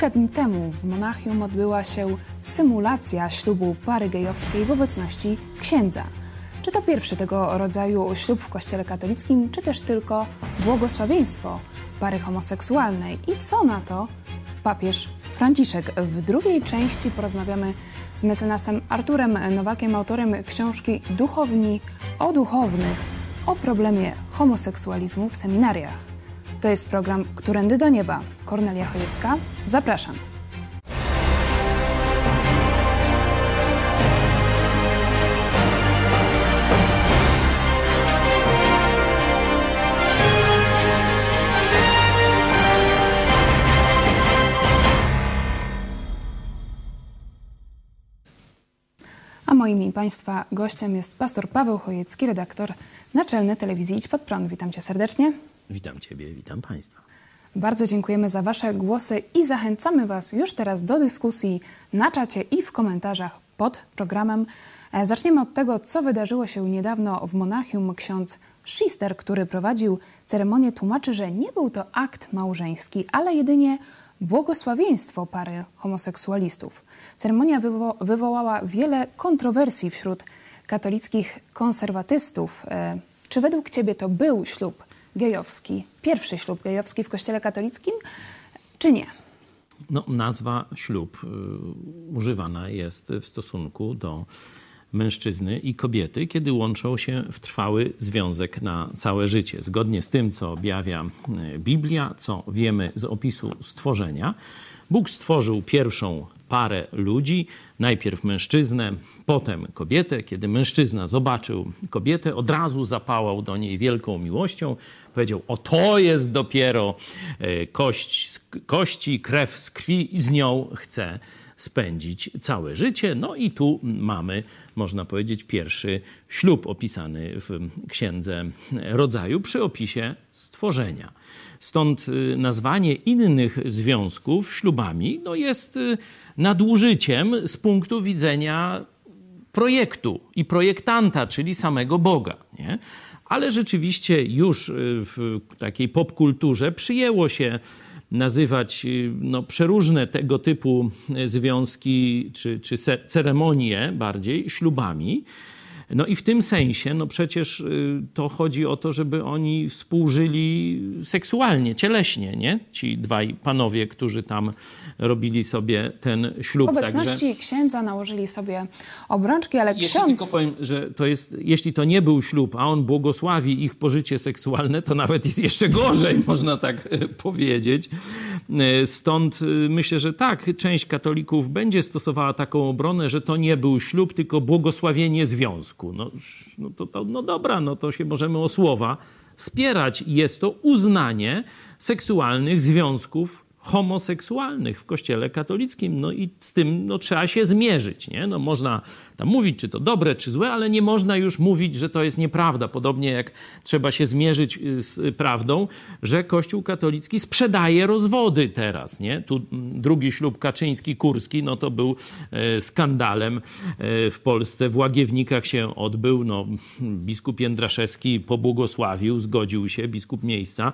Kilka dni temu w Monachium odbyła się symulacja ślubu pary gejowskiej w obecności księdza. Czy to pierwszy tego rodzaju ślub w Kościele katolickim, czy też tylko błogosławieństwo pary homoseksualnej? I co na to papież Franciszek? W drugiej części porozmawiamy z mecenasem Arturem Nowakiem, autorem książki Duchowni o duchownych, o problemie homoseksualizmu w seminariach. To jest program Którędy do Nieba. Kornelia Chojecka, zapraszam. A moim i Państwa gościem jest pastor Paweł Chojecki, redaktor naczelny telewizji Idź Pod Prąd. Witam Cię serdecznie. Witam Ciebie, witam Państwa. Bardzo dziękujemy za Wasze głosy i zachęcamy Was już teraz do dyskusji na czacie i w komentarzach pod programem. Zaczniemy od tego, co wydarzyło się niedawno w Monachium. Ksiądz Schister, który prowadził ceremonię, tłumaczy, że nie był to akt małżeński, ale jedynie błogosławieństwo pary homoseksualistów. Ceremonia wywołała wiele kontrowersji wśród katolickich konserwatystów. Czy według Ciebie to był ślub gejowski, pierwszy ślub gejowski w Kościele katolickim, czy nie? No, nazwa ślub używana jest w stosunku do mężczyzny i kobiety, kiedy łączą się w trwały związek na całe życie. Zgodnie z tym, co objawia Biblia, co wiemy z opisu stworzenia, Bóg stworzył pierwszą parę ludzi, najpierw mężczyznę, potem kobietę. Kiedy mężczyzna zobaczył kobietę, od razu zapałał do niej wielką miłością. Powiedział, o to jest dopiero kość z kości, krew z krwi i z nią chcę spędzić całe życie. No i tu mamy, można powiedzieć, pierwszy ślub opisany w Księdze Rodzaju przy opisie stworzenia. Stąd nazwanie innych związków ślubami jest nadużyciem z punktu widzenia projektu i projektanta, czyli samego Boga, nie? Ale rzeczywiście już w takiej popkulturze przyjęło się nazywać przeróżne tego typu związki czy ceremonie bardziej ślubami. No i w tym sensie, przecież to chodzi o to, żeby oni współżyli seksualnie, cieleśnie, nie? Ci dwaj panowie, którzy tam robili sobie ten ślub. W obecności księdza nałożyli sobie obrączki, ale ksiądz... ksiądz... Tylko powiem, że to jest, jeśli to nie był ślub, a on błogosławi ich pożycie seksualne, to nawet jest jeszcze gorzej, można tak powiedzieć. Stąd myślę, że tak, część katolików będzie stosowała taką obronę, że to nie był ślub, tylko błogosławienie związku. No dobra, to się możemy o słowa spierać. Jest to uznanie seksualnych związków homoseksualnych w Kościele katolickim. No i z tym trzeba się zmierzyć, nie? Można tam mówić, czy to dobre, czy złe, ale nie można już mówić, że to jest nieprawda. Podobnie jak trzeba się zmierzyć z prawdą, że Kościół katolicki sprzedaje rozwody teraz, nie? Tu drugi ślub Kaczyński-Kurski, to był skandalem w Polsce. W Łagiewnikach się odbył. Biskup Jędraszewski pobłogosławił, zgodził się, biskup miejsca.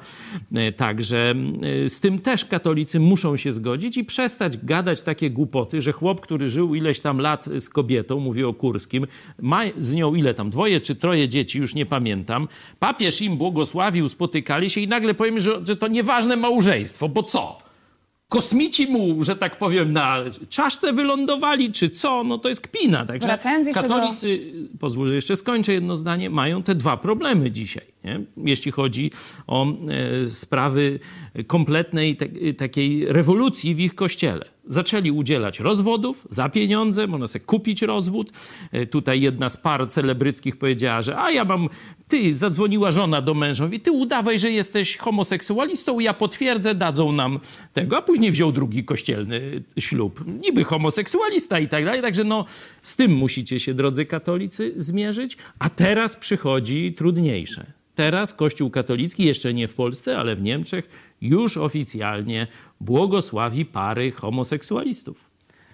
Także z tym też katolicy muszą się zgodzić i przestać gadać takie głupoty, że chłop, który żył ileś tam lat z kobietą, mówię o Kurskim, ma z nią ile tam, 2 czy 3 dzieci, już nie pamiętam. Papież im błogosławił, spotykali się i nagle powiem, że to nieważne małżeństwo, bo co? Kosmici mu, że tak powiem, na czaszce wylądowali, czy co? To jest kpina. Także wracając jeszcze katolicy, pozwól, że jeszcze skończę jedno zdanie, mają te 2 problemy dzisiaj, nie? Jeśli chodzi o sprawy kompletnej takiej rewolucji w ich kościele. Zaczęli udzielać rozwodów za pieniądze, można sobie kupić rozwód. Tutaj jedna z par celebryckich powiedziała, że zadzwoniła żona do męża, mówi, ty udawaj, że jesteś homoseksualistą, ja potwierdzę, dadzą nam tego. A później wziął drugi kościelny ślub. Niby homoseksualista i tak dalej. Także z tym musicie się, drodzy katolicy, zmierzyć. A teraz przychodzi trudniejsze. Teraz Kościół katolicki, jeszcze nie w Polsce, ale w Niemczech, już oficjalnie błogosławi pary homoseksualistów.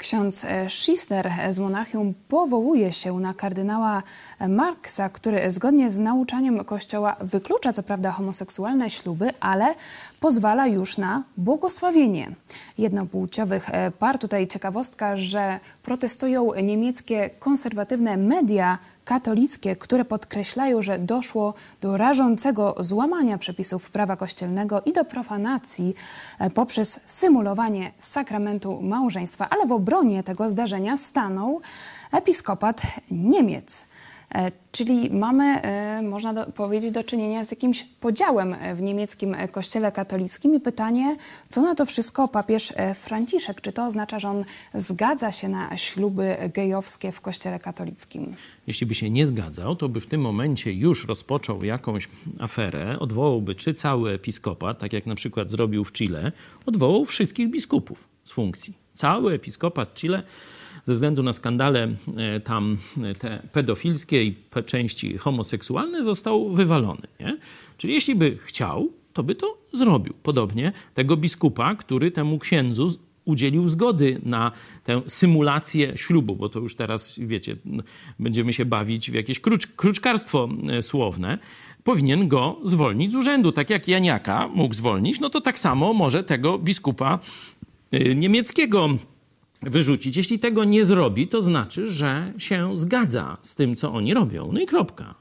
Ksiądz Schisler z Monachium powołuje się na kardynała Marksa, który zgodnie z nauczaniem Kościoła wyklucza co prawda homoseksualne śluby, ale pozwala już na błogosławienie jednopłciowych par. Tutaj ciekawostka, że protestują niemieckie konserwatywne media katolickie, które podkreślają, że doszło do rażącego złamania przepisów prawa kościelnego i do profanacji poprzez symulowanie sakramentu małżeństwa. Ale w obronie tego zdarzenia stanął episkopat Niemiec. Czyli mamy, można powiedzieć, do czynienia z jakimś podziałem w niemieckim kościele katolickim i pytanie, co na to wszystko papież Franciszek? Czy to oznacza, że on zgadza się na śluby gejowskie w kościele katolickim? Jeśli by się nie zgadzał, to by w tym momencie już rozpoczął jakąś aferę, odwołałby czy cały episkopat, tak jak na przykład zrobił w Chile, odwołał wszystkich biskupów z funkcji. Cały episkopat Chile ze względu na skandale tam te pedofilskie i części homoseksualne został wywalony. Nie? Czyli jeśli by chciał, to by to zrobił. Podobnie tego biskupa, który temu księdzu udzielił zgody na tę symulację ślubu, bo to już teraz, wiecie, będziemy się bawić w jakieś kruczkarstwo słowne, powinien go zwolnić z urzędu. Tak jak Janiaka mógł zwolnić, no to tak samo może tego biskupa niemieckiego wyrzucić. Jeśli tego nie zrobi, to znaczy, że się zgadza z tym, co oni robią. No i kropka.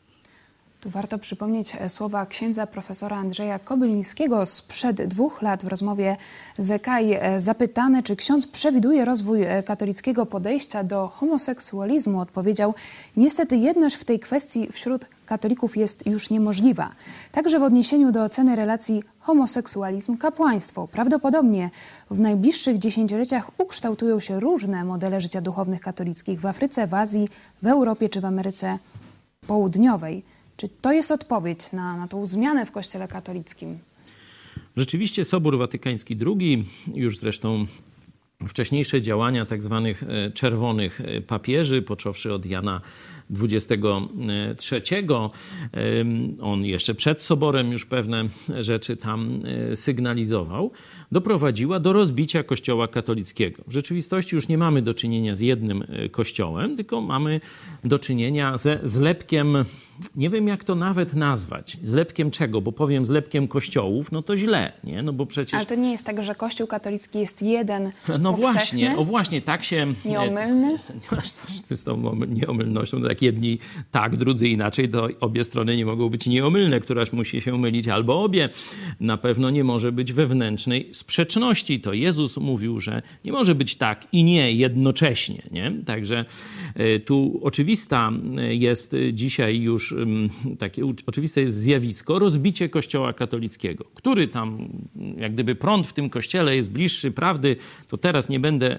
Tu warto przypomnieć słowa księdza profesora Andrzeja Kobylińskiego sprzed 2 lat w rozmowie z EKAI. Zapytany, czy ksiądz przewiduje rozwój katolickiego podejścia do homoseksualizmu, odpowiedział: niestety jedność w tej kwestii wśród katolików jest już niemożliwa. Także w odniesieniu do oceny relacji homoseksualizm-kapłaństwo. Prawdopodobnie w najbliższych dziesięcioleciach ukształtują się różne modele życia duchownych katolickich w Afryce, w Azji, w Europie czy w Ameryce Południowej. Czy to jest odpowiedź na tą zmianę w Kościele katolickim? Rzeczywiście Sobór Watykański II, już zresztą wcześniejsze działania tak zwanych czerwonych papieży, począwszy od Jana XXIII, on jeszcze przed Soborem już pewne rzeczy tam sygnalizował, doprowadziła do rozbicia Kościoła katolickiego. W rzeczywistości już nie mamy do czynienia z jednym kościołem, tylko mamy do czynienia ze zlepkiem, nie wiem jak to nawet nazwać, zlepkiem czego, bo powiem zlepkiem kościołów, no to źle, nie? No bo przecież... Ale to nie jest tak, że Kościół katolicki jest jeden, no właśnie, właśnie, tak się... Nieomylny? Z tą nieomylnością, tak jedni tak, drudzy inaczej, to obie strony nie mogą być nieomylne, któraś musi się mylić albo obie. Na pewno nie może być wewnętrznej sprzeczności. To Jezus mówił, że nie może być tak i nie jednocześnie, nie? Także tu oczywista jest dzisiaj już takie oczywiste jest zjawisko rozbicie Kościoła katolickiego, który tam jak gdyby prąd w tym kościele jest bliższy prawdy, to teraz nie będę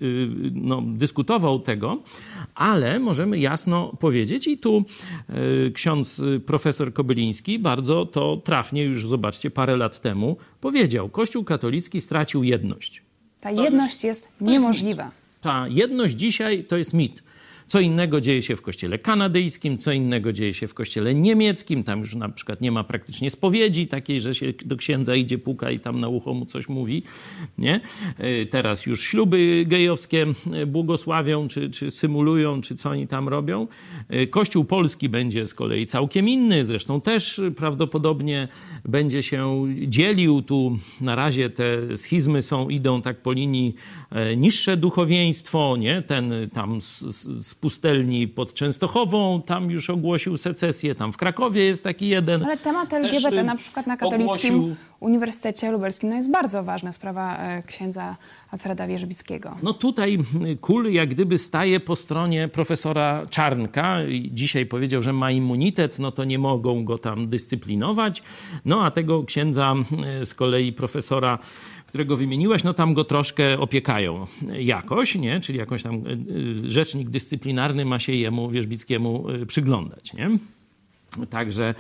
dyskutował tego, ale możemy jasno powiedzieć i tu ksiądz profesor Kobyliński bardzo to trafnie już, zobaczcie, parę lat temu powiedział: Kościół katolicki stracił jedność. Ta jedność jest niemożliwa. Ta jedność dzisiaj to jest mit. Co innego dzieje się w kościele kanadyjskim, co innego dzieje się w kościele niemieckim. Tam już na przykład nie ma praktycznie spowiedzi takiej, że się do księdza idzie, puka i tam na ucho mu coś mówi. Nie? Teraz już śluby gejowskie błogosławią, czy symulują, czy co oni tam robią. Kościół polski będzie z kolei całkiem inny. Zresztą też prawdopodobnie będzie się dzielił. Tu na razie te schizmy idą tak po linii niższe duchowieństwo, nie? Ten tam z pustelni pod Częstochową, tam już ogłosił secesję, tam w Krakowie jest taki jeden. Ale temat LGBT na przykład na Katolickim Uniwersytecie Lubelskim jest bardzo ważna sprawa księdza Alfreda Wierzbickiego. No tutaj KUL jak gdyby staje po stronie profesora Czarnka. Dzisiaj powiedział, że ma immunitet, no to nie mogą go tam dyscyplinować. No a tego księdza z kolei profesora, którego wymieniłaś, no tam go troszkę opiekają jakoś, nie? Czyli jakoś tam rzecznik dyscyplinarny ma się jemu, Wierzbickiemu, przyglądać, nie? Także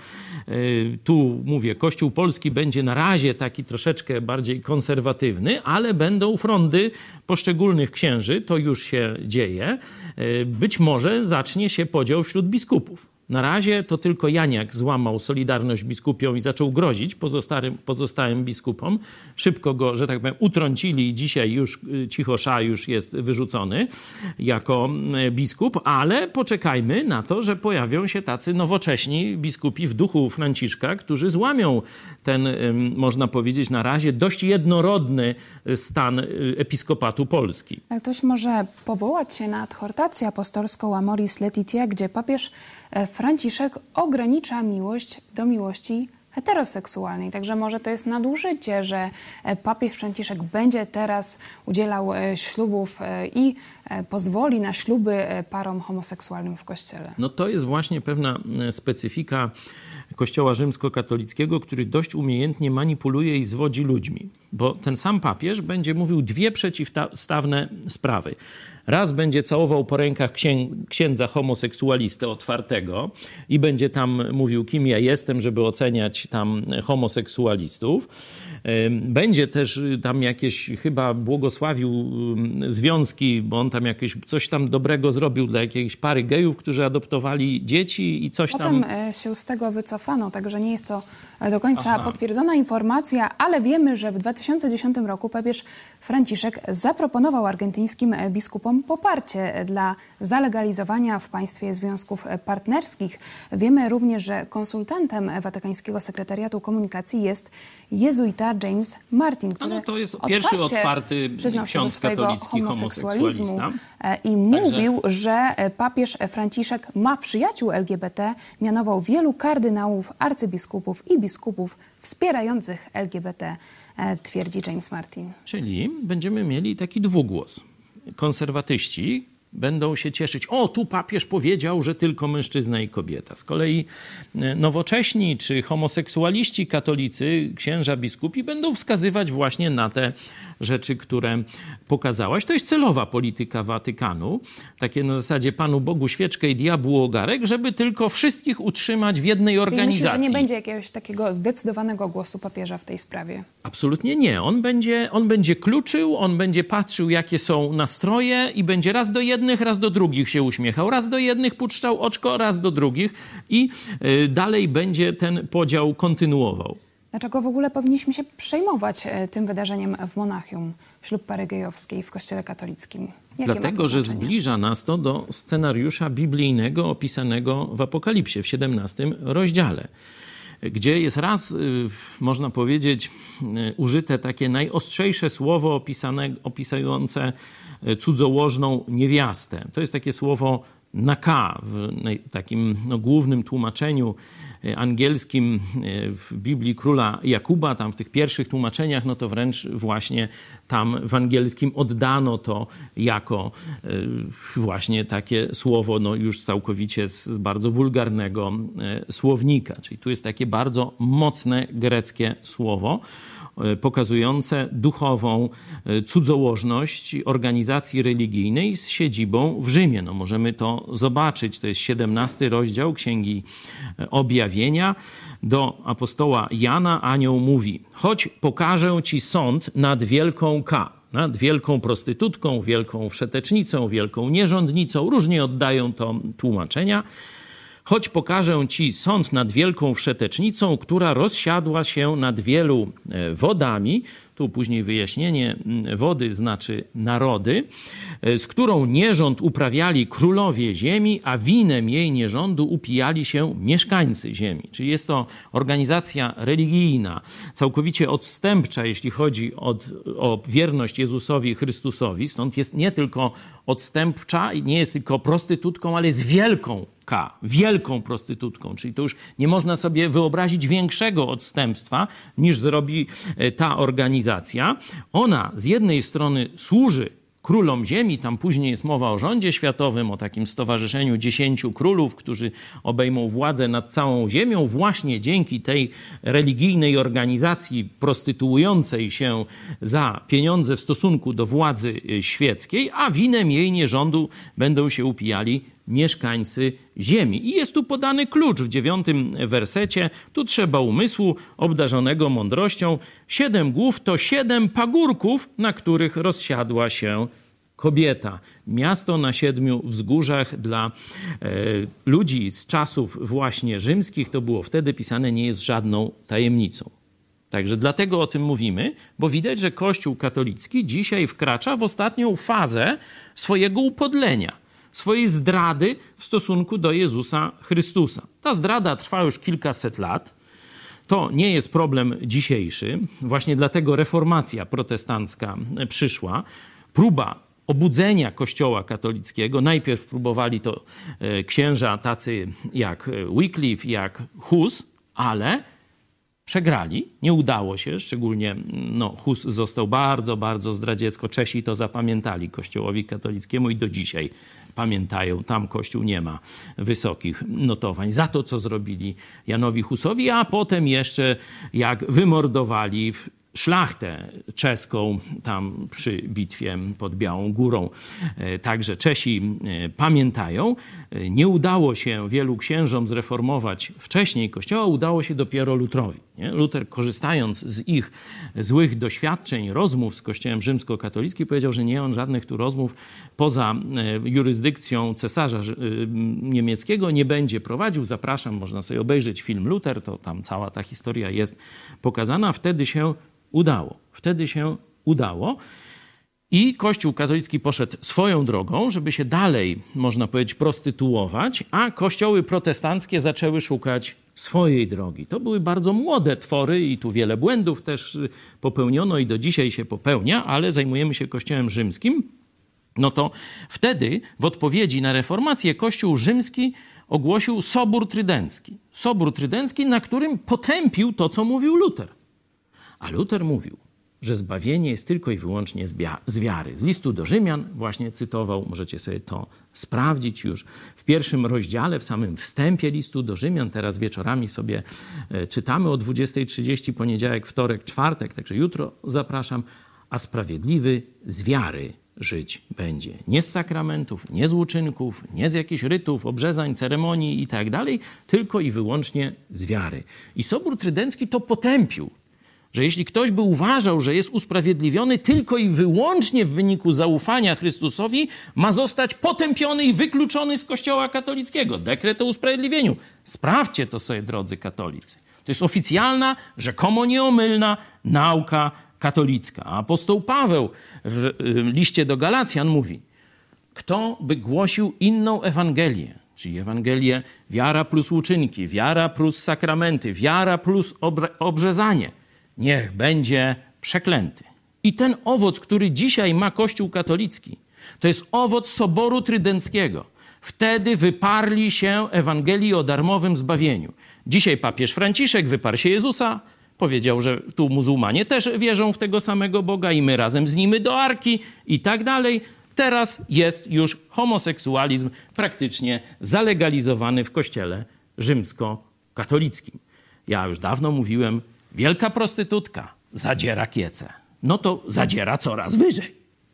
tu mówię, Kościół polski będzie na razie taki troszeczkę bardziej konserwatywny, ale będą frondy poszczególnych księży, to już się dzieje. Być może zacznie się podział wśród biskupów. Na razie to tylko Janiak złamał solidarność biskupią i zaczął grozić pozostałym biskupom. Szybko go, że tak powiem, utrącili i dzisiaj już Cichosza już jest wyrzucony jako biskup, ale poczekajmy na to, że pojawią się tacy nowocześni biskupi w duchu Franciszka, którzy złamią ten, można powiedzieć, na razie dość jednorodny stan episkopatu Polski. Ktoś może powołać się na adhortację apostolską Amoris Laetitia, gdzie papież Franciszek ogranicza miłość do miłości heteroseksualnej. Także może to jest nadużycie, że papież Franciszek będzie teraz udzielał ślubów i pozwoli na śluby parom homoseksualnym w Kościele. No to jest właśnie pewna specyfika Kościoła rzymskokatolickiego, który dość umiejętnie manipuluje i zwodzi ludźmi. Bo ten sam papież będzie mówił dwie przeciwstawne sprawy. Raz będzie całował po rękach księdza homoseksualistę otwartego i będzie tam mówił, kim ja jestem, żeby oceniać tam homoseksualistów. Będzie też tam jakieś, chyba błogosławił związki, bo on tam jakieś coś tam dobrego zrobił dla jakiejś pary gejów, którzy adoptowali dzieci i coś tam. Potem się z tego wycofano, także nie jest to do końca potwierdzona informacja, ale wiemy, że w 2010 roku papież Franciszek zaproponował argentyńskim biskupom poparcie dla zalegalizowania w państwie związków partnerskich. Wiemy również, że konsultantem Watykańskiego Sekretariatu Komunikacji jest jezuita James Martin, który to jest pierwszy otwarty przyznał się do ksiądz swojego katolicki homoseksualizmu i mówił, że papież Franciszek ma przyjaciół LGBT, mianował wielu kardynałów, arcybiskupów i biskupów wspierających LGBT, twierdzi James Martin. Czyli będziemy mieli taki dwugłos. Konserwatyści będą się cieszyć. O, tu papież powiedział, że tylko mężczyzna i kobieta. Z kolei nowocześni czy homoseksualiści katolicy, księża, biskupi będą wskazywać właśnie na te rzeczy, które pokazałaś. To jest celowa polityka Watykanu. Takie na zasadzie Panu Bogu świeczkę i diabłu ogarek, żeby tylko wszystkich utrzymać w jednej organizacji. Myślę, że nie będzie jakiegoś takiego zdecydowanego głosu papieża w tej sprawie? Absolutnie nie. On będzie kluczył, on będzie patrzył, jakie są nastroje i będzie raz do jednych, raz do drugich się uśmiechał. Raz do jednych puszczał oczko, raz do drugich i dalej będzie ten podział kontynuował. Dlaczego w ogóle powinniśmy się przejmować tym wydarzeniem w Monachium, ślub pary gejowskiej w Kościele katolickim? Dlatego, że zbliża nas to do scenariusza biblijnego opisanego w Apokalipsie w 17 rozdziale, gdzie jest raz, można powiedzieć, użyte takie najostrzejsze słowo opisujące cudzołożną niewiastę. To jest takie słowo naka w takim głównym tłumaczeniu angielskim w Biblii króla Jakuba, tam w tych pierwszych tłumaczeniach, no to wręcz właśnie tam w angielskim oddano to jako właśnie takie słowo, no już całkowicie z bardzo wulgarnego słownika. Czyli tu jest takie bardzo mocne greckie słowo, pokazujące duchową cudzołożność organizacji religijnej z siedzibą w Rzymie. No możemy to zobaczyć. To jest 17 rozdział Księgi Objawienia. Do apostoła Jana anioł mówi: chodź, pokażę ci sąd nad wielką K. Nad wielką prostytutką, wielką wszetecznicą, wielką nierządnicą. Różnie oddają to tłumaczenia. Choć pokażę ci sąd nad wielką wszetecznicą, która rozsiadła się nad wielu wodami. Tu później wyjaśnienie, wody znaczy narody, z którą nierząd uprawiali królowie ziemi, a winem jej nierządu upijali się mieszkańcy ziemi. Czyli jest to organizacja religijna, całkowicie odstępcza, jeśli chodzi o wierność Jezusowi Chrystusowi. Stąd jest nie tylko odstępcza, nie jest tylko prostytutką, ale jest wielką prostytutką. Czyli to już nie można sobie wyobrazić większego odstępstwa, niż zrobi ta organizacja. Ona z jednej strony służy królom ziemi, tam później jest mowa o rządzie światowym, o takim stowarzyszeniu 10 królów, którzy obejmą władzę nad całą ziemią, właśnie dzięki tej religijnej organizacji prostytuującej się za pieniądze w stosunku do władzy świeckiej, a winem jej nierządu będą się upijali mieszkańcy ziemi. I jest tu podany klucz w 9 wersecie. Tu trzeba umysłu obdarzonego mądrością. 7 głów to 7 pagórków, na których rozsiadła się kobieta. Miasto na 7 wzgórzach dla ludzi z czasów właśnie rzymskich, to było wtedy pisane, nie jest żadną tajemnicą. Także dlatego o tym mówimy, bo widać, że Kościół katolicki dzisiaj wkracza w ostatnią fazę swojego upodlenia, swojej zdrady w stosunku do Jezusa Chrystusa. Ta zdrada trwa już kilkaset lat. To nie jest problem dzisiejszy. Właśnie dlatego reformacja protestancka przyszła. Próba obudzenia Kościoła katolickiego. Najpierw próbowali to księża tacy jak Wycliffe, jak Hus, ale przegrali, nie udało się, szczególnie Hus został bardzo, bardzo zdradziecko. Czesi to zapamiętali Kościołowi katolickiemu i do dzisiaj pamiętają. Tam Kościół nie ma wysokich notowań za to, co zrobili Janowi Husowi, a potem jeszcze jak wymordowali szlachtę czeską tam przy bitwie pod Białą Górą. Także Czesi pamiętają. Nie udało się wielu księżom zreformować wcześniej Kościoła, udało się dopiero Lutrowi. Nie? Luter, korzystając z ich złych doświadczeń, rozmów z Kościołem rzymskokatolickim, powiedział, że nie on żadnych tu rozmów poza jurysdykcją cesarza niemieckiego nie będzie prowadził. Zapraszam, można sobie obejrzeć film Luter, to tam cała ta historia jest pokazana. Wtedy się udało. I Kościół katolicki poszedł swoją drogą, żeby się dalej, można powiedzieć, prostytuować, a kościoły protestanckie zaczęły szukać swojej drogi. To były bardzo młode twory i tu wiele błędów też popełniono i do dzisiaj się popełnia, ale zajmujemy się Kościołem rzymskim. No to wtedy w odpowiedzi na reformację Kościół rzymski ogłosił Sobór Trydencki. Sobór Trydencki, na którym potępił to, co mówił Luter. A Luter mówił, że zbawienie jest tylko i wyłącznie z wiary. Z listu do Rzymian właśnie cytował, możecie sobie to sprawdzić już w 1 rozdziale, w samym wstępie listu do Rzymian. Teraz wieczorami sobie czytamy o 20:30, poniedziałek, wtorek, czwartek, także jutro zapraszam. A sprawiedliwy z wiary żyć będzie. Nie z sakramentów, nie z uczynków, nie z jakichś rytów, obrzezań, ceremonii i tak dalej, tylko i wyłącznie z wiary. I Sobór Trydencki to potępił, że jeśli ktoś by uważał, że jest usprawiedliwiony tylko i wyłącznie w wyniku zaufania Chrystusowi, ma zostać potępiony i wykluczony z Kościoła katolickiego. Dekret o usprawiedliwieniu. Sprawdźcie to sobie, drodzy katolicy. To jest oficjalna, rzekomo nieomylna nauka katolicka. A apostoł Paweł w liście do Galacjan mówi, kto by głosił inną Ewangelię, czyli Ewangelię wiara plus uczynki, wiara plus sakramenty, wiara plus obrzezanie, niech będzie przeklęty. I ten owoc, który dzisiaj ma Kościół katolicki, to jest owoc Soboru Trydenckiego. Wtedy wyparli się Ewangelii o darmowym zbawieniu. Dzisiaj papież Franciszek wyparł się Jezusa, powiedział, że tu muzułmanie też wierzą w tego samego Boga i my razem z nimi do arki i tak dalej. Teraz jest już homoseksualizm praktycznie zalegalizowany w Kościele rzymskokatolickim. Ja już dawno mówiłem, wielka prostytutka zadziera kiece. No to zadziera coraz wyżej.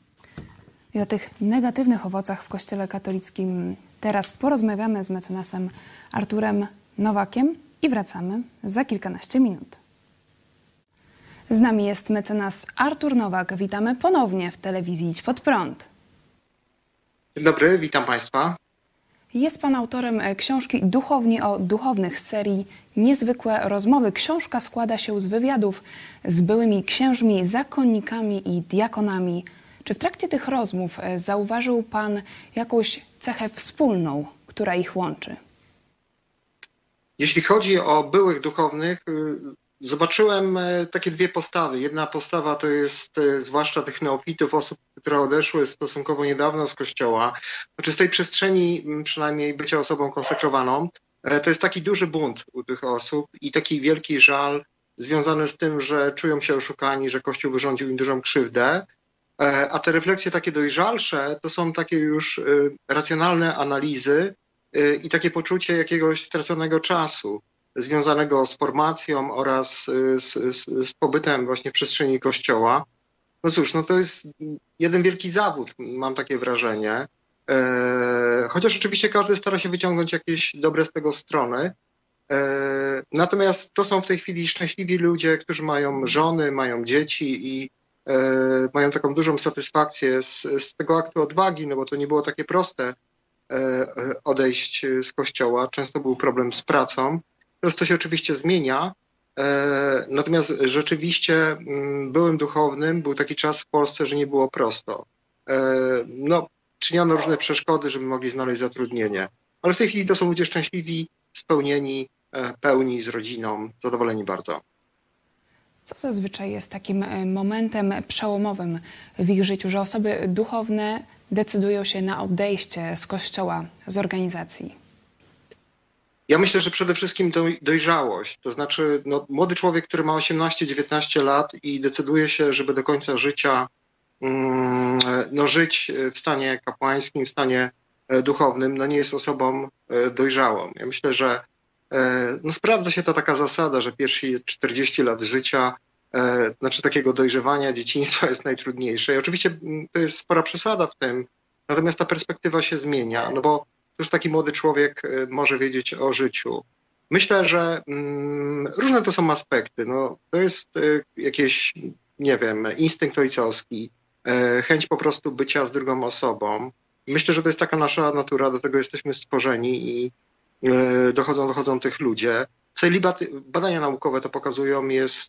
I o tych negatywnych owocach w Kościele katolickim teraz porozmawiamy z mecenasem Arturem Nowakiem i wracamy za kilkanaście minut. Z nami jest mecenas Artur Nowak. Witamy ponownie w telewizji Idź Pod Prąd. Dzień dobry, witam Państwa. Jest Pan autorem książki Duchowni o duchownych z serii Niezwykłe rozmowy. Książka składa się z wywiadów z byłymi księżmi, zakonnikami i diakonami. Czy w trakcie tych rozmów zauważył Pan jakąś cechę wspólną, która ich łączy? Jeśli chodzi o byłych duchownych, zobaczyłem takie dwie postawy. Jedna postawa to jest zwłaszcza tych neofitów, osób, które odeszły stosunkowo niedawno z Kościoła. Znaczy z tej przestrzeni przynajmniej bycia osobą konsekrowaną. To jest taki duży bunt u tych osób i taki wielki żal związany z tym, że czują się oszukani, że Kościół wyrządził im dużą krzywdę. A te refleksje takie dojrzalsze to są takie już racjonalne analizy i takie poczucie jakiegoś straconego czasu związanego z formacją oraz z pobytem właśnie w przestrzeni Kościoła. No cóż, no to jest jeden wielki zawód, mam takie wrażenie. Chociaż oczywiście każdy stara się wyciągnąć jakieś dobre z tego strony. Natomiast to są w tej chwili szczęśliwi ludzie, którzy mają żony, mają dzieci i mają taką dużą satysfakcję z tego aktu odwagi, no bo to nie było takie proste odejść z kościoła. Często był problem z pracą. Teraz to się oczywiście zmienia, natomiast rzeczywiście byłym duchownym, był taki czas w Polsce, że nie było prosto. No, czyniono różne przeszkody, żeby mogli znaleźć zatrudnienie. Ale w tej chwili to są ludzie szczęśliwi, spełnieni, pełni z rodziną, zadowoleni bardzo. Co zazwyczaj jest takim momentem przełomowym w ich życiu, że osoby duchowne decydują się na odejście z kościoła, z organizacji? Ja myślę, że przede wszystkim dojrzałość. To znaczy młody człowiek, który ma 18-19 lat i decyduje się, żeby do końca życia żyć w stanie kapłańskim, w stanie duchownym, nie jest osobą dojrzałą. Ja myślę, że sprawdza się ta taka zasada, że pierwsze 40 lat życia, znaczy takiego dojrzewania, dzieciństwa jest najtrudniejsze. I oczywiście to jest spora przesada w tym, natomiast ta perspektywa się zmienia, no bo już taki młody człowiek może wiedzieć o życiu. Myślę, że różne to są aspekty. No, to jest jakieś, nie wiem, instynkt ojcowski, chęć po prostu bycia z drugą osobą. Myślę, że to jest taka nasza natura, do tego jesteśmy stworzeni i dochodzą tych ludzie. Celibat, badania naukowe to pokazują, jest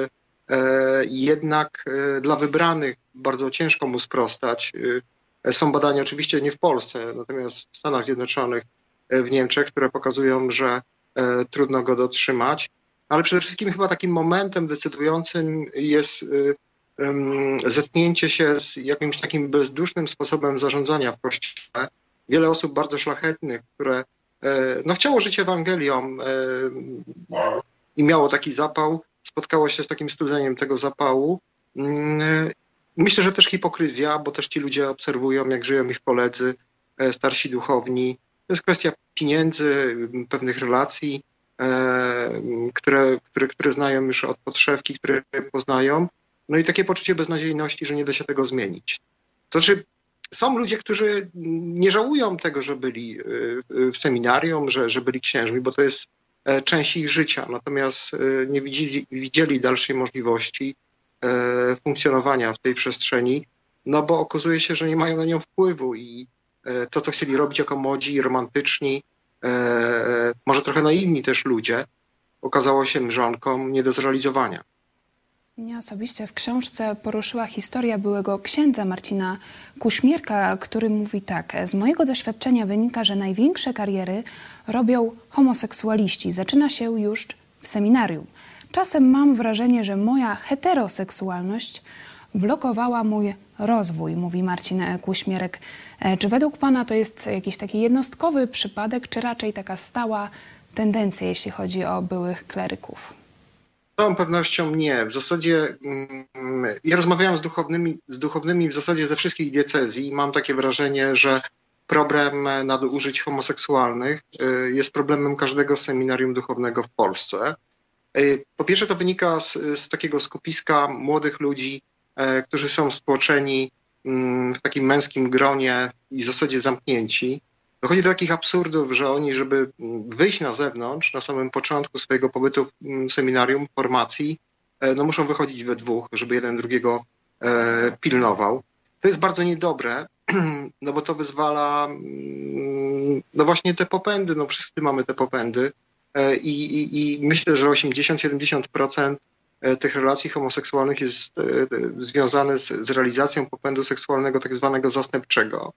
jednak dla wybranych bardzo ciężko mu sprostać. Są badania oczywiście nie w Polsce, natomiast w Stanach Zjednoczonych, w Niemczech, które pokazują, że trudno go dotrzymać. Ale przede wszystkim chyba takim momentem decydującym jest zetknięcie się z jakimś takim bezdusznym sposobem zarządzania w Kościele. Wiele osób bardzo szlachetnych, które chciało żyć Ewangelią i miało taki zapał, spotkało się z takim studzeniem tego zapału. Myślę, że też hipokryzja, bo też ci ludzie obserwują, jak żyją ich koledzy, starsi duchowni. To jest kwestia pieniędzy, pewnych relacji, które znają już od podszewki, które poznają. No i takie poczucie beznadziejności, że nie da się tego zmienić. To znaczy, są ludzie, którzy nie żałują tego, że byli w seminarium, że byli księżmi, bo to jest część ich życia. Natomiast nie widzieli dalszej możliwości funkcjonowania w tej przestrzeni, no bo okazuje się, że nie mają na nią wpływu i to, co chcieli robić jako młodzi, romantyczni, może trochę naiwni też ludzie, okazało się mrzonką nie do zrealizowania. Mnie osobiście w książce poruszyła historia byłego księdza Marcina Kuśmierka, który mówi tak: z mojego doświadczenia wynika, że największe kariery robią homoseksualiści. Zaczyna się już w seminarium. Czasem mam wrażenie, że moja heteroseksualność blokowała mój rozwój, mówi Marcin Kuśmierek. Czy według Pana to jest jakiś taki jednostkowy przypadek, czy raczej taka stała tendencja, jeśli chodzi o byłych kleryków? Z całą pewnością nie. W zasadzie ja rozmawiałem z duchownymi w zasadzie ze wszystkich diecezji i mam takie wrażenie, że problem nadużyć homoseksualnych jest problemem każdego seminarium duchownego w Polsce. Po pierwsze to wynika z takiego skupiska młodych ludzi, którzy są stłoczeni w takim męskim gronie i w zasadzie zamknięci. Dochodzi do takich absurdów, że oni, żeby wyjść na zewnątrz, na samym początku swojego pobytu w seminarium, formacji, muszą wychodzić we dwóch, żeby jeden drugiego pilnował. To jest bardzo niedobre, no bo to wyzwala właśnie te popędy, wszyscy mamy te popędy i myślę, że 80-70% tych relacji homoseksualnych jest związane z realizacją popędu seksualnego tak zwanego zastępczego.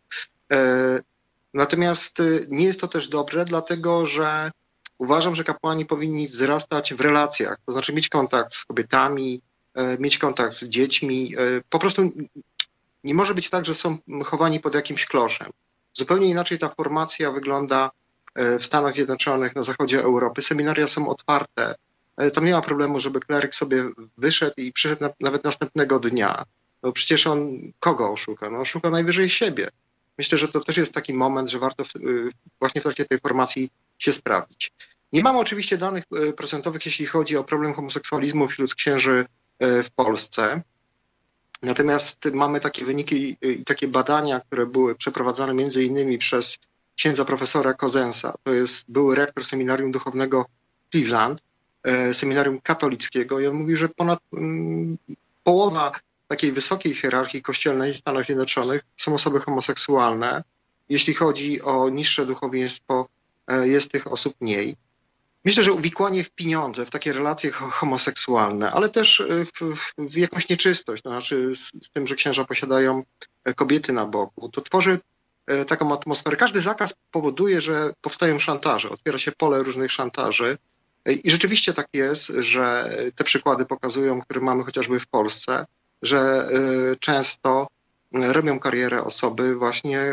Natomiast nie jest to też dobre, dlatego że uważam, że kapłani powinni wzrastać w relacjach, to znaczy mieć kontakt z kobietami, mieć kontakt z dziećmi. Po prostu nie może być tak, że są chowani pod jakimś kloszem. Zupełnie inaczej ta formacja wygląda w Stanach Zjednoczonych, na zachodzie Europy. Seminaria są otwarte. Tam nie ma problemu, żeby kleryk sobie wyszedł i przyszedł nawet następnego dnia. No przecież on kogo oszuka? No oszuka najwyżej siebie. Myślę, że to też jest taki moment, że warto właśnie w trakcie tej formacji się sprawdzić. Nie mamy oczywiście danych procentowych, jeśli chodzi o problem homoseksualizmu wśród księży w Polsce. Natomiast mamy takie wyniki i takie badania, które były przeprowadzane między innymi przez księdza profesora Kozensa. To jest były rektor seminarium duchownego Cleveland, seminarium katolickiego, i on mówi, że ponad połowa takiej wysokiej hierarchii kościelnej w Stanach Zjednoczonych są osoby homoseksualne. Jeśli chodzi o niższe duchowieństwo, jest tych osób mniej. Myślę, że uwikłanie w pieniądze, w takie relacje homoseksualne, ale też w jakąś nieczystość, to znaczy z tym, że księża posiadają kobiety na boku, to tworzy taką atmosferę. Każdy zakaz powoduje, że powstają szantaże, otwiera się pole różnych szantaży. I rzeczywiście tak jest, że te przykłady pokazują, które mamy chociażby w Polsce, że często robią karierę osoby właśnie,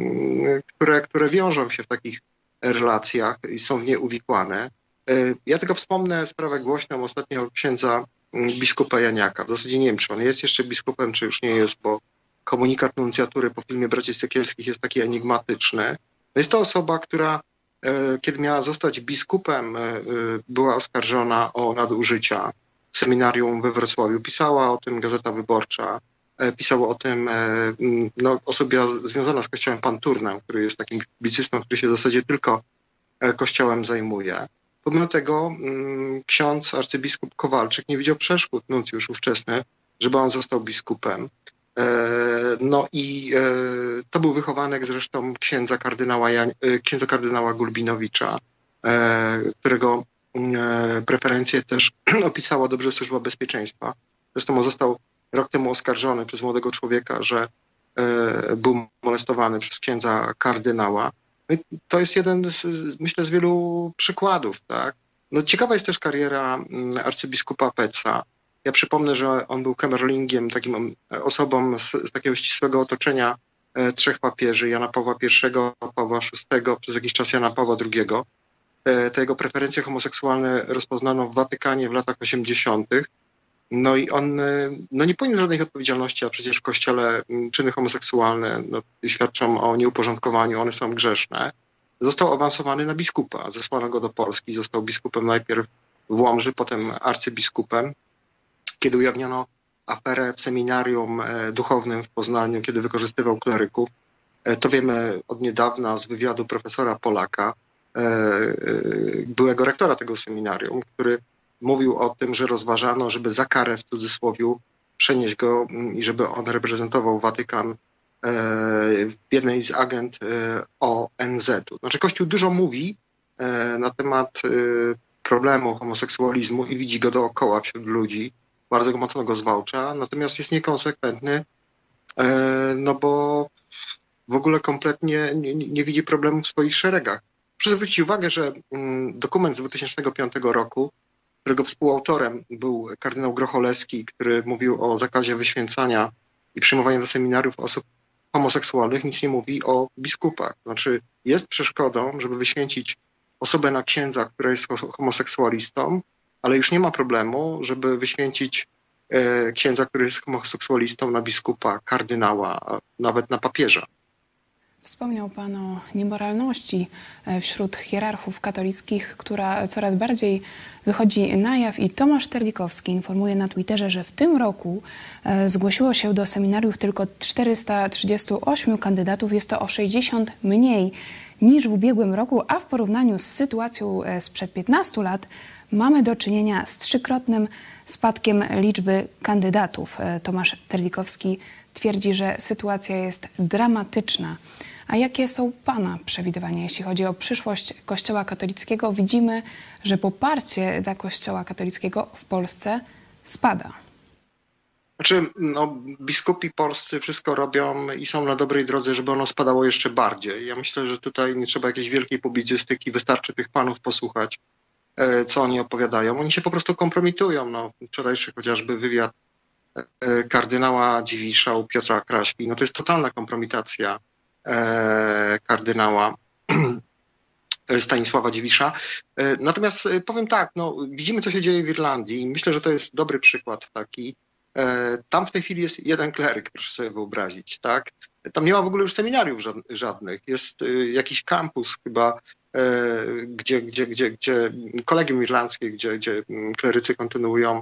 które wiążą się w takich relacjach i są w nie uwikłane. Ja tylko wspomnę sprawę głośną ostatnio księdza biskupa Janiaka. W zasadzie nie wiem, czy on jest jeszcze biskupem, czy już nie jest, bo komunikat nuncjatury po filmie Braci Sekielskich jest taki enigmatyczny. Jest to osoba, która kiedy miała zostać biskupem, była oskarżona o nadużycia w seminarium we Wrocławiu. Pisała o tym Gazeta Wyborcza, pisała o tym osoba związana z kościołem Pan Turnem, który jest takim publicystą, który się w zasadzie tylko kościołem zajmuje. Pomimo tego ksiądz arcybiskup Kowalczyk nie widział przeszkód, nuncjusz ówczesny, żeby on został biskupem. No i to był wychowanek zresztą księdza kardynała Gulbinowicza, którego preferencje też opisała dobrze Służba Bezpieczeństwa. Zresztą on został rok temu oskarżony przez młodego człowieka, że był molestowany przez księdza kardynała. To jest jeden, myślę, z wielu przykładów, tak? No, ciekawa jest też kariera arcybiskupa Peca. Ja przypomnę, że on był kamerlingiem, takim osobą z takiego ścisłego otoczenia trzech papieży, Jana Pawła I, Pawła VI, przez jakiś czas Jana Pawła II. Te jego preferencje homoseksualne rozpoznano w Watykanie w latach 80. No i on nie poniósł żadnej odpowiedzialności, a przecież w Kościele czyny homoseksualne świadczą o nieuporządkowaniu, one są grzeszne. Został awansowany na biskupa, zesłano go do Polski, został biskupem najpierw w Łomży, potem arcybiskupem. Kiedy ujawniono aferę w seminarium duchownym w Poznaniu, kiedy wykorzystywał kleryków, to wiemy od niedawna z wywiadu profesora Polaka, byłego rektora tego seminarium, który mówił o tym, że rozważano, żeby za karę w cudzysłowie przenieść go i żeby on reprezentował Watykan w jednej z agent ONZ-u. Znaczy Kościół dużo mówi na temat problemu homoseksualizmu i widzi go dookoła wśród ludzi, bardzo go mocno go zwalcza, natomiast jest niekonsekwentny, no bo w ogóle kompletnie nie widzi problemu w swoich szeregach. Proszę zwrócić uwagę, że dokument z 2005 roku, którego współautorem był kardynał Grocholewski, który mówił o zakazie wyświęcania i przyjmowania do seminariów osób homoseksualnych, nic nie mówi o biskupach. Znaczy jest przeszkodą, żeby wyświęcić osobę na księdza, która jest homoseksualistą, ale już nie ma problemu, żeby wyświęcić księdza, który jest homoseksualistą, na biskupa, kardynała, a nawet na papieża. Wspomniał Pan o niemoralności wśród hierarchów katolickich, która coraz bardziej wychodzi na jaw i Tomasz Terlikowski informuje na Twitterze, że w tym roku zgłosiło się do seminariów tylko 438 kandydatów. Jest to o 60 mniej niż w ubiegłym roku, a w porównaniu z sytuacją sprzed 15 lat mamy do czynienia z trzykrotnym spadkiem liczby kandydatów. Tomasz Terlikowski twierdzi, że sytuacja jest dramatyczna. A jakie są Pana przewidywania, jeśli chodzi o przyszłość Kościoła katolickiego? Widzimy, że poparcie dla Kościoła katolickiego w Polsce spada. Znaczy, biskupi polscy wszystko robią i są na dobrej drodze, żeby ono spadało jeszcze bardziej. Ja myślę, że tutaj nie trzeba jakiejś wielkiej publicystyki, wystarczy tych panów posłuchać, co oni opowiadają. Oni się po prostu kompromitują. Wczorajszy chociażby wywiad kardynała Dziwisza u Piotra Kraśki, to jest totalna kompromitacja kardynała Stanisława Dziwisza. Natomiast powiem tak, widzimy, co się dzieje w Irlandii i myślę, że to jest dobry przykład taki. Tam w tej chwili jest jeden kleryk, proszę sobie wyobrazić, tak? Tam nie ma w ogóle już seminariów żadnych. Jest jakiś kampus chyba, gdzie kolegium irlandzkie, gdzie klerycy kontynuują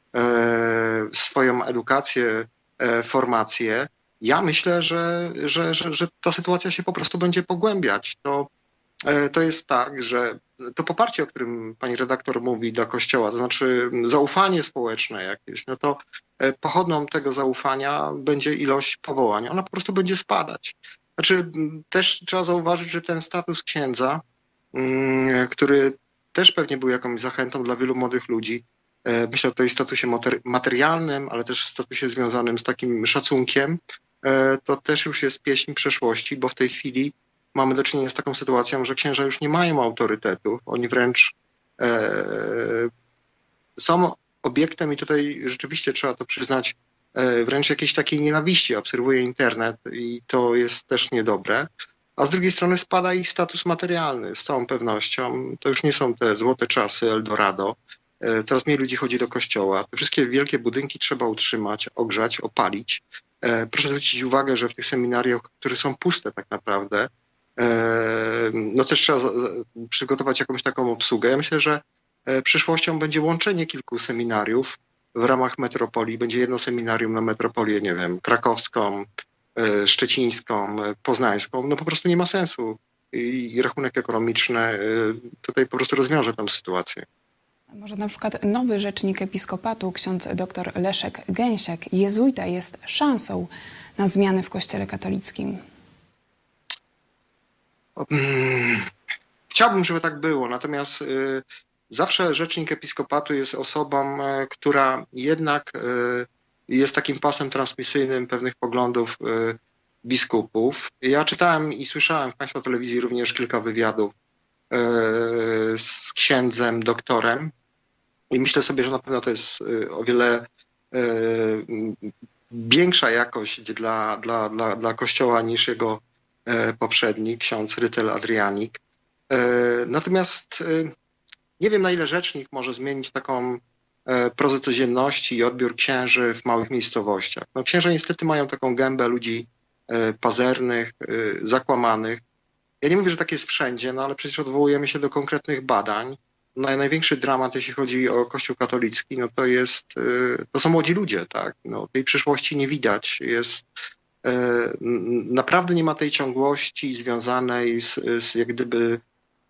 swoją edukację, formację. Ja myślę, że ta sytuacja się po prostu będzie pogłębiać. To to jest tak, że to poparcie, o którym pani redaktor mówi dla Kościoła, to znaczy zaufanie społeczne jakieś, no to pochodną tego zaufania będzie ilość powołań. Ona po prostu będzie spadać. Znaczy też trzeba zauważyć, że ten status księdza, który też pewnie był jakąś zachętą dla wielu młodych ludzi, myślę o tej statusie materialnym, ale też statusie związanym z takim szacunkiem, to też już jest pieśń przeszłości, bo w tej chwili mamy do czynienia z taką sytuacją, że księża już nie mają autorytetów, oni wręcz są obiektem i tutaj rzeczywiście trzeba to przyznać, wręcz jakiejś takiej nienawiści. Obserwuję internet i to jest też niedobre. A z drugiej strony spada ich status materialny z całą pewnością. To już nie są te złote czasy Eldorado. Coraz mniej ludzi chodzi do kościoła. Te wszystkie wielkie budynki trzeba utrzymać, ogrzać, opalić. Proszę zwrócić uwagę, że w tych seminariach, które są puste tak naprawdę, no też trzeba przygotować jakąś taką obsługę. Ja myślę, że przyszłością będzie łączenie kilku seminariów w ramach metropolii. Będzie jedno seminarium na metropolię, nie wiem, krakowską, szczecińską, poznańską. No po prostu nie ma sensu. I rachunek ekonomiczny tutaj po prostu rozwiąże tę sytuację. Może na przykład nowy rzecznik episkopatu, ksiądz dr Leszek Gęsiak, jezuita, jest szansą na zmiany w Kościele katolickim? Chciałbym, żeby tak było, natomiast zawsze rzecznik episkopatu jest osobą, która jednak jest takim pasem transmisyjnym pewnych poglądów biskupów. Ja czytałem i słyszałem w państwa telewizji również kilka wywiadów z księdzem, doktorem i myślę sobie, że na pewno to jest o wiele większa jakość dla Kościoła niż jego poprzednik, ksiądz Rytel Adrianik. Natomiast nie wiem, na ile rzecznik może zmienić taką prozę codzienności i odbiór księży w małych miejscowościach. No, księża niestety mają taką gębę ludzi pazernych, zakłamanych. Ja nie mówię, że tak jest wszędzie, no ale przecież odwołujemy się do konkretnych badań. Największy dramat, jeśli chodzi o Kościół katolicki, no to są młodzi ludzie, tak? No, tej przyszłości nie widać. Naprawdę nie ma tej ciągłości związanej z jak gdyby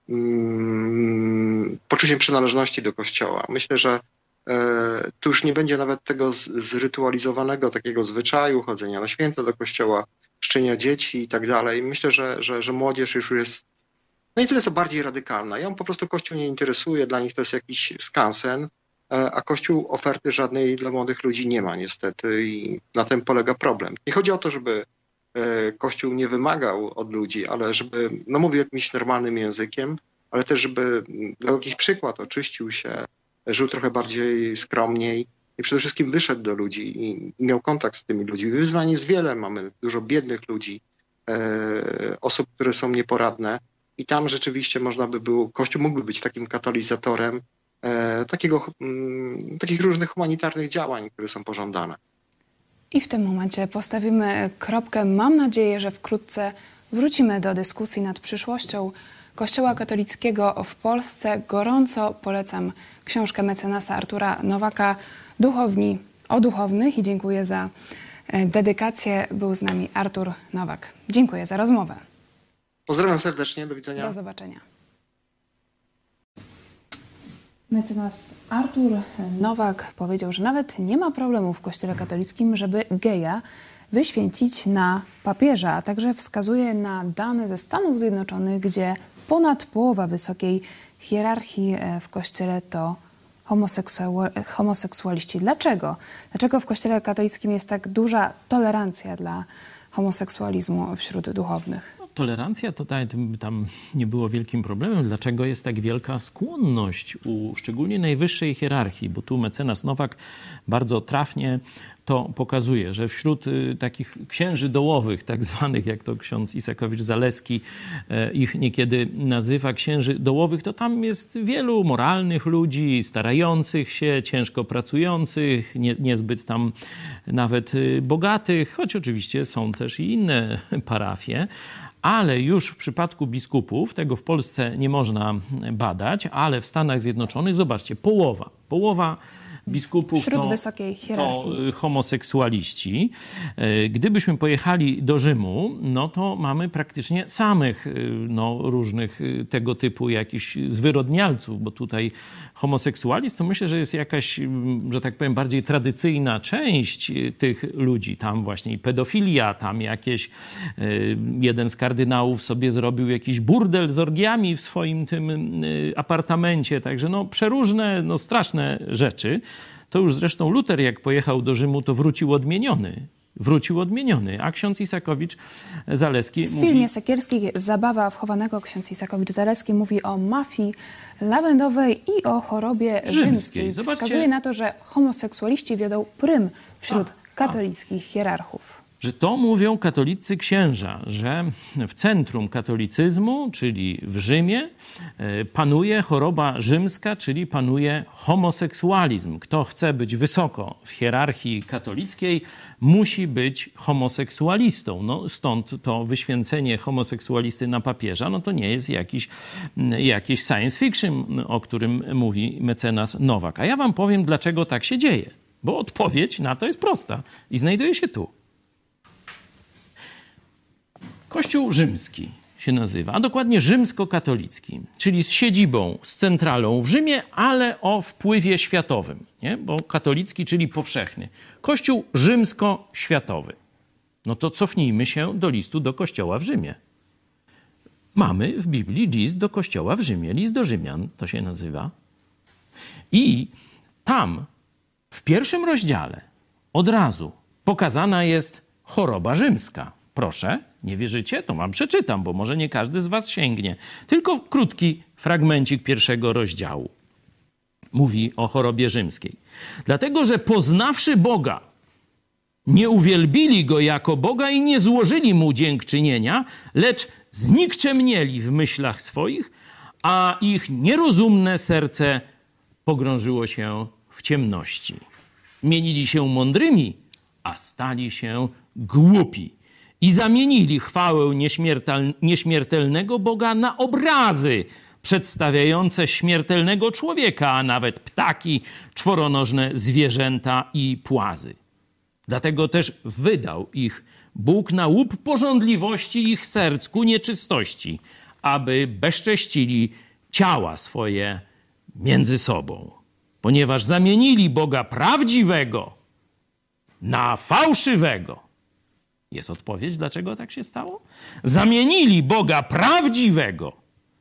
poczuciem przynależności do Kościoła. Myślę, że tu już nie będzie nawet tego zrytualizowanego takiego zwyczaju chodzenia na święta do Kościoła, chrzczenia dzieci i tak dalej. Myślę, że młodzież już jest no i tyle co bardziej radykalna. Ją po prostu Kościół nie interesuje, dla nich to jest jakiś skansen, a Kościół oferty żadnej dla młodych ludzi nie ma niestety i na tym polega problem. Nie chodzi o to, żeby Kościół nie wymagał od ludzi, ale żeby, no mówił jakimś normalnym językiem, ale też żeby dał jakiś przykład, oczyścił się, żył trochę bardziej skromniej i przede wszystkim wyszedł do ludzi i miał kontakt z tymi ludźmi. Wyzwań jest wiele, mamy dużo biednych ludzi, osób, które są nieporadne i tam rzeczywiście Kościół mógłby być takim katalizatorem takich różnych humanitarnych działań, które są pożądane. I w tym momencie postawimy kropkę. Mam nadzieję, że wkrótce wrócimy do dyskusji nad przyszłością Kościoła katolickiego w Polsce. Gorąco polecam książkę mecenasa Artura Nowaka Duchowni o duchownych i dziękuję za dedykację. Był z nami Artur Nowak. Dziękuję za rozmowę. Pozdrawiam serdecznie, do widzenia. Do zobaczenia. Mecenas Artur Nowak powiedział, że nawet nie ma problemu w Kościele katolickim, żeby geja wyświęcić na papieża, a także wskazuje na dane ze Stanów Zjednoczonych, gdzie ponad połowa wysokiej hierarchii w Kościele to homoseksualiści. Dlaczego? Dlaczego w Kościele katolickim jest tak duża tolerancja dla homoseksualizmu wśród duchownych? Tolerancja to tam nie było wielkim problemem. Dlaczego jest tak wielka skłonność u szczególnie najwyższej hierarchii? Bo tu mecenas Nowak bardzo trafnie to pokazuje, że wśród takich księży dołowych, tak zwanych, jak to ksiądz Isakowicz-Zaleski ich niekiedy nazywa, księży dołowych, to tam jest wielu moralnych ludzi, starających się, ciężko pracujących, niezbyt tam nawet bogatych, choć oczywiście są też i inne parafie. Ale już w przypadku biskupów, tego w Polsce nie można badać, ale w Stanach Zjednoczonych, zobaczcie, połowa biskupów wśród wysokiej hierarchii. To homoseksualiści. Gdybyśmy pojechali do Rzymu, no to mamy praktycznie samych różnych tego typu jakichś zwyrodnialców, bo tutaj homoseksualizm to myślę, że jest jakaś, że tak powiem, bardziej tradycyjna część tych ludzi. Tam właśnie i pedofilia, tam jakieś jeden z kardynałów sobie zrobił jakiś burdel z orgiami w swoim tym apartamencie. Także przeróżne, straszne rzeczy. To już zresztą Luter, jak pojechał do Rzymu, to wrócił odmieniony. A ksiądz Isakowicz-Zaleski mówi... W filmie Sekielski Zabawa wchowanego ksiądz Isakowicz-Zaleski mówi o mafii lawendowej i o chorobie rzymskiej. Wskazuje na to, że homoseksualiści wiodą prym wśród katolickich hierarchów. Że to mówią katolicy księża, że w centrum katolicyzmu, czyli w Rzymie, panuje choroba rzymska, czyli panuje homoseksualizm. Kto chce być wysoko w hierarchii katolickiej, musi być homoseksualistą. Stąd to wyświęcenie homoseksualisty na papieża, to nie jest jakiś science fiction, o którym mówi mecenas Nowak. A ja wam powiem, dlaczego tak się dzieje. Bo odpowiedź na to jest prosta i znajduje się tu. Kościół rzymski się nazywa, a dokładnie rzymskokatolicki, czyli z siedzibą, z centralą w Rzymie, ale o wpływie światowym, nie? Bo katolicki, czyli powszechny. Kościół rzymsko-światowy. No to cofnijmy się do listu do kościoła w Rzymie. Mamy w Biblii list do kościoła w Rzymie, list do Rzymian to się nazywa. I tam w pierwszym rozdziale od razu pokazana jest choroba rzymska. Proszę, nie wierzycie? To wam przeczytam, bo może nie każdy z was sięgnie. Tylko krótki fragmencik pierwszego rozdziału. Mówi o chorobie rzymskiej. Dlatego, że poznawszy Boga, nie uwielbili Go jako Boga i nie złożyli Mu dziękczynienia, lecz znikczemnieli w myślach swoich, a ich nierozumne serce pogrążyło się w ciemności. Mienili się mądrymi, a stali się głupi. I zamienili chwałę nieśmiertelnego Boga na obrazy przedstawiające śmiertelnego człowieka, a nawet ptaki, czworonożne zwierzęta i płazy. Dlatego też wydał ich Bóg na łup pożądliwości ich serc ku nieczystości, aby bezcześcili ciała swoje między sobą. Ponieważ zamienili Boga prawdziwego na fałszywego. Jest odpowiedź, dlaczego tak się stało? Zamienili Boga prawdziwego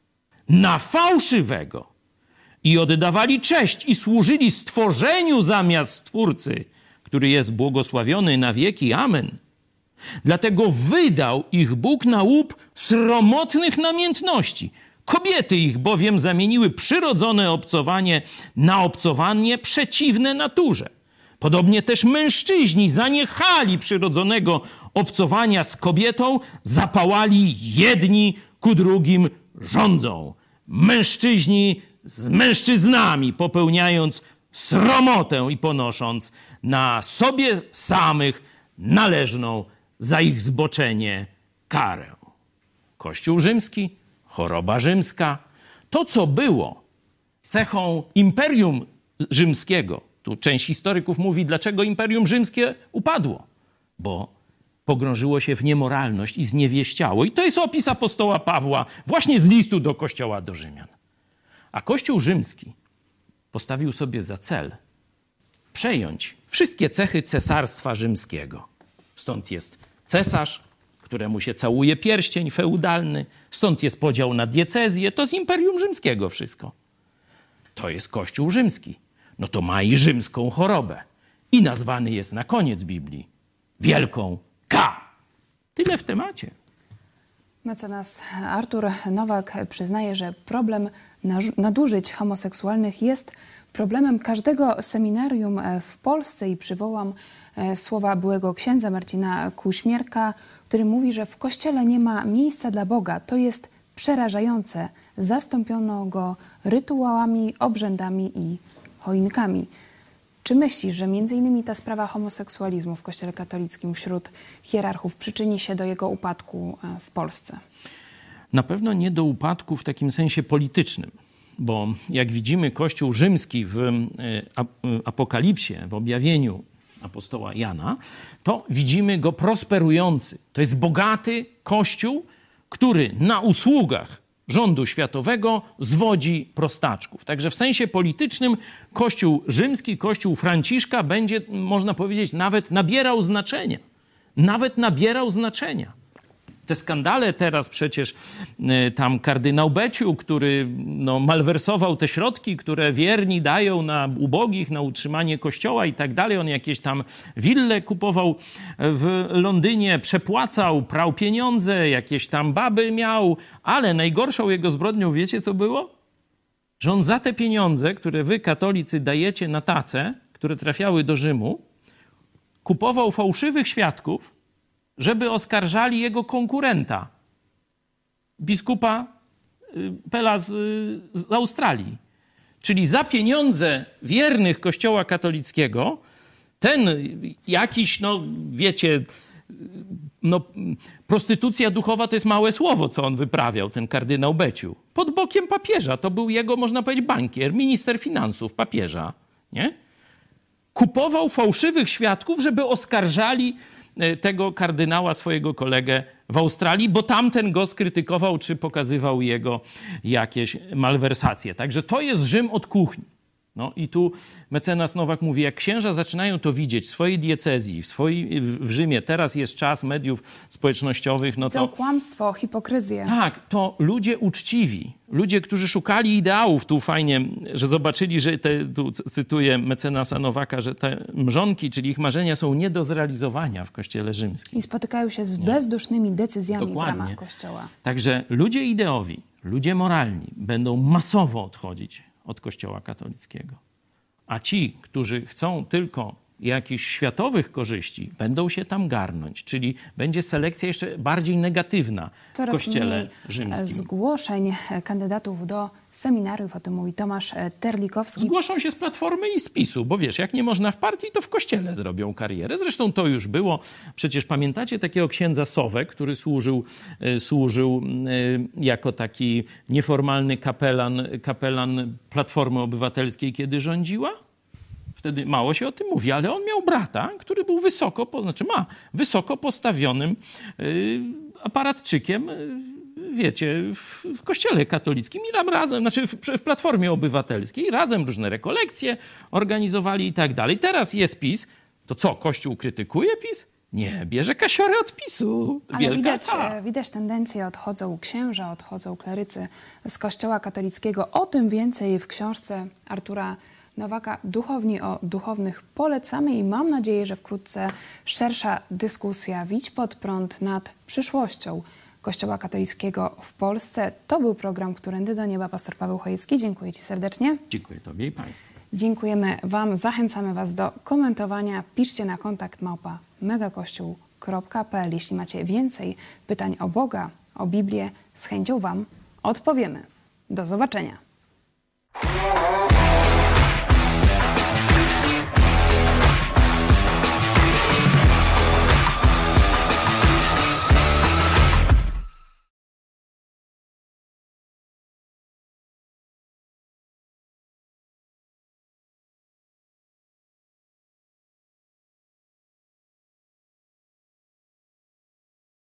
na fałszywego i oddawali cześć i służyli stworzeniu zamiast Stwórcy, który jest błogosławiony na wieki. Amen. Dlatego wydał ich Bóg na łup sromotnych namiętności. Kobiety ich bowiem zamieniły przyrodzone obcowanie na obcowanie przeciwne naturze. Podobnie też mężczyźni zaniechali przyrodzonego obcowania z kobietą, zapałali jedni ku drugim rządzą. Mężczyźni z mężczyznami, popełniając sromotę i ponosząc na sobie samych należną za ich zboczenie karę. Kościół rzymski, choroba rzymska, to co było cechą Imperium Rzymskiego. Tu część historyków mówi, dlaczego Imperium Rzymskie upadło. Bo pogrążyło się w niemoralność i zniewieściało. I to jest opis apostoła Pawła właśnie z listu do kościoła do Rzymian. A Kościół rzymski postawił sobie za cel przejąć wszystkie cechy cesarstwa rzymskiego. Stąd jest cesarz, któremu się całuje pierścień feudalny. Stąd jest podział na diecezję. To z Imperium Rzymskiego wszystko. To jest Kościół rzymski. No to ma i rzymską chorobę. I nazwany jest na koniec Biblii Wielką K. Tyle w temacie. Mecenas Artur Nowak przyznaje, że problem nadużyć homoseksualnych jest problemem każdego seminarium w Polsce i przywołam słowa byłego księdza Marcina Kuśmierka, który mówi, że w Kościele nie ma miejsca dla Boga. To jest przerażające. Zastąpiono go rytuałami, obrzędami i choinkami. Czy myślisz, że między innymi ta sprawa homoseksualizmu w Kościele katolickim wśród hierarchów przyczyni się do jego upadku w Polsce? Na pewno nie do upadku w takim sensie politycznym, bo jak widzimy Kościół rzymski w Apokalipsie, w objawieniu apostoła Jana, to widzimy go prosperujący. To jest bogaty Kościół, który na usługach rządu światowego zwodzi prostaczków. Także w sensie politycznym Kościół rzymski, Kościół Franciszka będzie, można powiedzieć, nawet nabierał znaczenia. Nawet nabierał znaczenia. Te skandale teraz przecież, tam kardynał Beciu, który malwersował te środki, które wierni dają na ubogich, na utrzymanie kościoła i tak dalej. On jakieś tam wille kupował w Londynie, przepłacał, prał pieniądze, jakieś tam baby miał, ale najgorszą jego zbrodnią, wiecie co było? Że on za te pieniądze, które wy katolicy dajecie na tace, które trafiały do Rzymu, kupował fałszywych świadków, żeby oskarżali jego konkurenta, biskupa Pela z Australii. Czyli za pieniądze wiernych Kościoła katolickiego ten jakiś, wiecie, prostytucja duchowa to jest małe słowo, co on wyprawiał, ten kardynał Beciu. Pod bokiem papieża. To był jego, można powiedzieć, bankier, minister finansów papieża. Nie? Kupował fałszywych świadków, żeby oskarżali tego kardynała, swojego kolegę w Australii, bo tamten go skrytykował, czy pokazywał jego jakieś malwersacje. Także to jest Rzym od kuchni. I tu mecenas Nowak mówi, jak księża zaczynają to widzieć w swojej diecezji, w Rzymie, teraz jest czas mediów społecznościowych, to kłamstwo, hipokryzję. Tak, to ludzie uczciwi, ludzie, którzy szukali ideałów, tu fajnie, że zobaczyli, że tu cytuję mecenasa Nowaka, że te mrzonki, czyli ich marzenia są nie do zrealizowania w Kościele rzymskim. I spotykają się z bezdusznymi decyzjami Dokładnie. w ramach Kościoła. Także ludzie ideowi, ludzie moralni będą masowo odchodzić od Kościoła katolickiego. A ci, którzy chcą tylko jakichś światowych korzyści, będą się tam garnąć. Czyli będzie selekcja jeszcze bardziej negatywna w Kościele rzymskim. Zgłoszeń kandydatów do seminariów, o tym mówi Tomasz Terlikowski. Zgłoszą się z Platformy i z PiS-u, bo wiesz, jak nie można w partii, to w Kościele zrobią karierę. Zresztą to już było. Przecież pamiętacie takiego księdza Sowę, który służył jako taki nieformalny kapelan Platformy Obywatelskiej, kiedy rządziła? Wtedy mało się o tym mówi, ale on miał brata, który był wysoko postawionym aparatczykiem, wiecie, w Kościele katolickim i tam razem, w Platformie Obywatelskiej, razem różne rekolekcje organizowali i tak dalej. Teraz jest PiS, to co, Kościół krytykuje PiS? Nie, bierze kasiorę od PiS-u. Ale widać tendencję, odchodzą księża, odchodzą klerycy z Kościoła katolickiego. O tym więcej w książce Artura Nowaka Duchowni o duchownych polecamy i mam nadzieję, że wkrótce szersza dyskusja Widź pod prąd nad przyszłością Kościoła katolickiego w Polsce. To był program Którędy do Nieba. Pastor Paweł Chojecki. Dziękuję Ci serdecznie. Dziękuję Tobie i Państwu. Dziękujemy Wam. Zachęcamy Was do komentowania. Piszcie na kontakt @megakościół.pl. Jeśli macie więcej pytań o Boga, o Biblię, z chęcią Wam odpowiemy. Do zobaczenia.